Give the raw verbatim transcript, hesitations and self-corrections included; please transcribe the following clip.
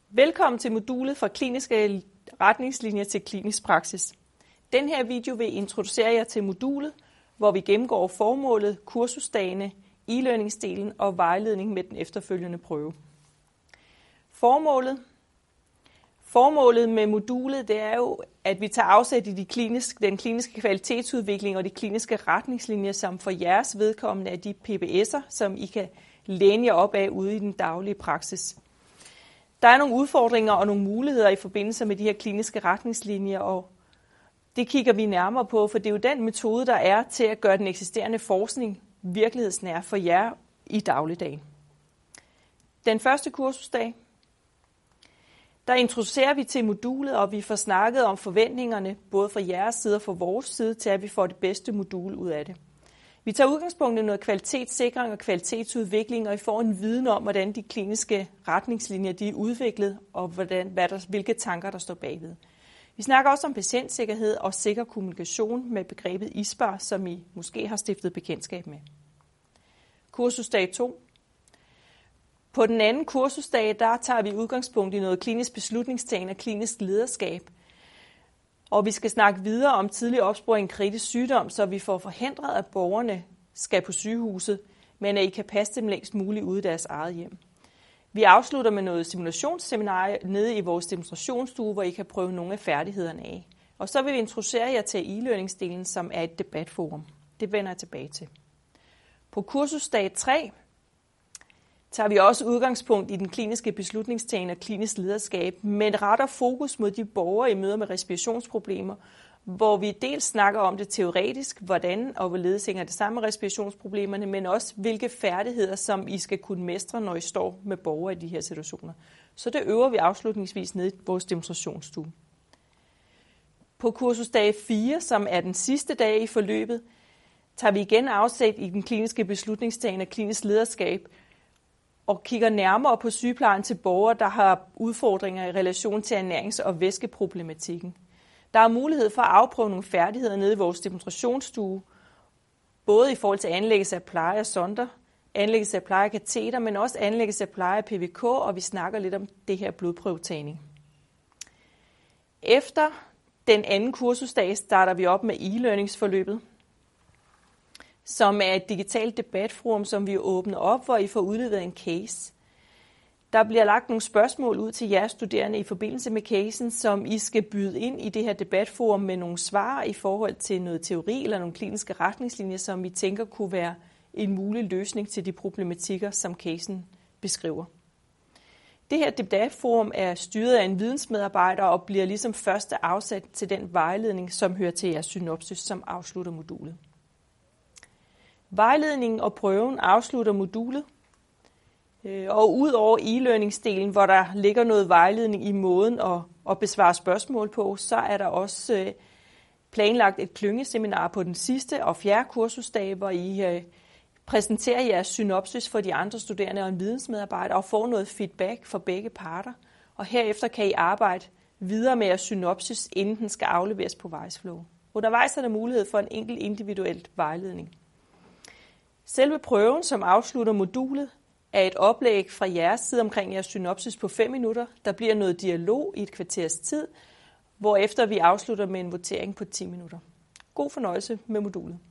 Velkommen til modulet fra kliniske retningslinjer til klinisk praksis. Den her video vil introducere jer til modulet, hvor vi gennemgår formålet, kursusdagene, e-learningsdelen og vejledning med den efterfølgende prøve. Formålet Formålet med modulet det er jo, at vi tager afsæt i de kliniske, den kliniske kvalitetsudvikling og de kliniske retningslinjer, som for jeres vedkommende er de P B S'er, som I kan læne jer op af ude i den daglige praksis. Der er nogle udfordringer og nogle muligheder i forbindelse med de her kliniske retningslinjer, og det kigger vi nærmere på, for det er jo den metode, der er til at gøre den eksisterende forskning virkelighedsnær for jer i dagligdagen. Den første kursusdag, der introducerer vi til modulet, og vi får snakket om forventningerne, både fra jeres side og fra vores side, til at vi får det bedste modul ud af det. Vi tager udgangspunkt i noget kvalitetssikring og kvalitetsudvikling, og I får en viden om, hvordan de kliniske retningslinjer de er udviklet, og hvordan, hvad der, hvilke tanker, der står bagved. Vi snakker også om patientsikkerhed og sikker kommunikation med begrebet I S P A R, som I måske har stiftet bekendtskab med. Kursusdag to. På den anden kursusdag, der tager vi udgangspunkt i noget klinisk beslutningstagen og klinisk lederskab. Og vi skal snakke videre om tidlig opsporing af kritisk sygdom, så vi får forhindret, at borgerne skal på sygehuset, men at I kan passe dem længst muligt ude i deres eget hjem. Vi afslutter med noget simulationsseminar nede i vores demonstrationsstue, hvor I kan prøve nogle af færdighederne af. Og så vil vi introducere jer til e-learningsdelen, som er et debatforum. Det vender jeg tilbage til. På kursusdag tre tager vi også udgangspunkt i den kliniske beslutningstagen og klinisk lederskab, men retter fokus mod de borgere i møder med respirationsproblemer, hvor vi dels snakker om det teoretisk, hvordan og hvorledes hænger det sammen med respirationsproblemerne, men også hvilke færdigheder, som I skal kunne mestre, når I står med borgere i de her situationer. Så det øver vi afslutningsvis ned i vores demonstrationsstue. På kursusdag fire, som er den sidste dag i forløbet, tager vi igen afsæt i den kliniske beslutningstagen og klinisk lederskab, og kigger nærmere på sygeplejen til borgere, der har udfordringer i relation til ernærings- og væskeproblematikken. Der er mulighed for at afprøve nogle færdigheder nede i vores demonstrationsstue, både i forhold til anlæggelse af pleje af sonder, anlæggelse af pleje af kateter, men også anlæggelse af pleje af P V K, og vi snakker lidt om det her blodprøvetagning. Efter den anden kursusdag starter vi op med e-learningsforløbet, som er et digitalt debatforum, som vi åbner op, hvor I får udleveret en case. Der bliver lagt nogle spørgsmål ud til jeres studerende i forbindelse med casen, som I skal byde ind i det her debatforum med nogle svar i forhold til noget teori eller nogle kliniske retningslinjer, som I tænker kunne være en mulig løsning til de problematikker, som casen beskriver. Det her debatforum er styret af en vidensmedarbejder og bliver ligesom første afsat til den vejledning, som hører til jeres synopsis, som afslutter modulet. Vejledningen og prøven afslutter modulet, og ud over e-learningsdelen, hvor der ligger noget vejledning i måden at, at besvare spørgsmål på, så er der også planlagt et klyngeseminar på den sidste og fjerde kursusdag, hvor I præsenterer jeres synopsis for de andre studerende og en vidensmedarbejder og får noget feedback fra begge parter. Og herefter kan I arbejde videre med jeres synopsis, inden den skal afleveres på Vejsflow. Undervejs er der mulighed for en enkelt individuelt vejledning. Selve prøven, som afslutter modulet, er et oplæg fra jeres side omkring jeres synopsis på fem minutter. Der bliver noget dialog i et kvarters tid, hvorefter vi afslutter med en votering på ti minutter. God fornøjelse med modulet.